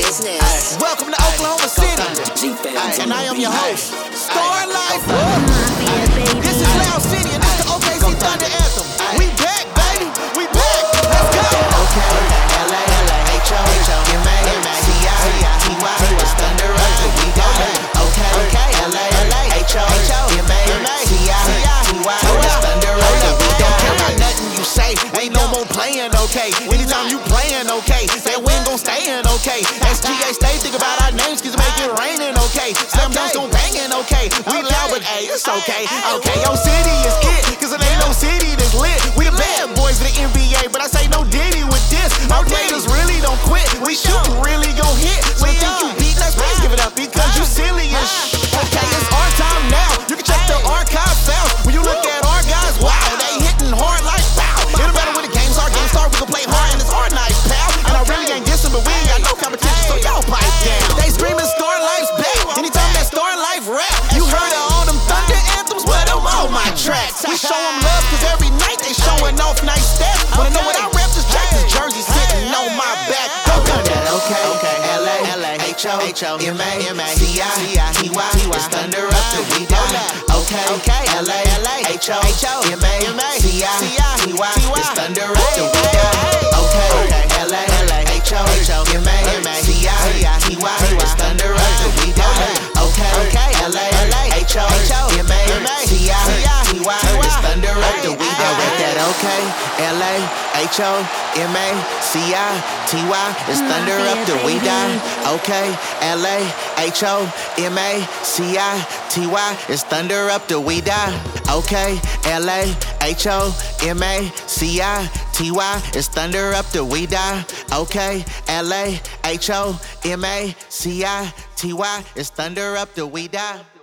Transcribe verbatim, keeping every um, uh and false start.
business. Ay, welcome to Oklahoma City. Ay, and I am your host, Star Life. This is Loud City, and this is the O K C Thunder Anthem. We back, baby. We back. Let's go. Okay, L A, L A, H O, H O, M A, M A, C I, T Y, it's Thunder Up, we got it. Okay, okay, L A, L A, H O, H O, M A, M A, C I, T Y, it's Thunder Up, we got Don't care about nothing you say. Ain't no more playing, okay. Anytime you playing, okay. Say we ain't gon' stay in, okay. S G A stay think about our names, cause make it raining, okay. Slam dunks gon' bangin', okay. We loud, but hey, it's okay. Okay, your city is it, cause it ain't no city that's lit. We the bad boys of the N B A, but I say no Diddy with this. Our players really don't quit. We shootin' really gon' hit. So you think you beat us, please give it up because you silly as sh. Okay, it's our time now. You can check the archive files. When you look at our guys, wow, they hitting hard like wow. It don't matter when the games are, game start, we gon' play hard and it's our night, pal. And I really ain't dissing, but we ain't got no competition, so y'all pipe down. They screaming Star Life's back. Anytime that Star Life rap, you heard of all them Thunder Anthems, but them all my tracks. We show them love, cause every night they showing off nice stats. Wanna know what I rap? This track, this jersey sitting on my back. Go Thunder. Okay, okay, L A, L A, H O, H O, M A, M A, C I, T Y, it's Thunder Up till we die. Okay, okay, L A, L A, H O, H O, M A, M A, C I, T Y, it's Thunder Up till we die. Okay, okay, L A, L A, H O, H O, M A, M A, C I, T Y, it's Thunder Up till we die. Okay, okay, L A, L A, H O, H O, M A, M A, C I, T Y, it's Thunder Up till we die. With that, okay, L A, H O, M A, C I, T Y, it's Thunder Up till we die. Okay, L A, H O, M A, C I, T Y, it's Thunder Up till we die. Okay, L A, H O, M A, C I, T Y, it's Thunder Up till we die. Okay, L A, H O, M A, C I, T Y, it's Thunder Up till we die.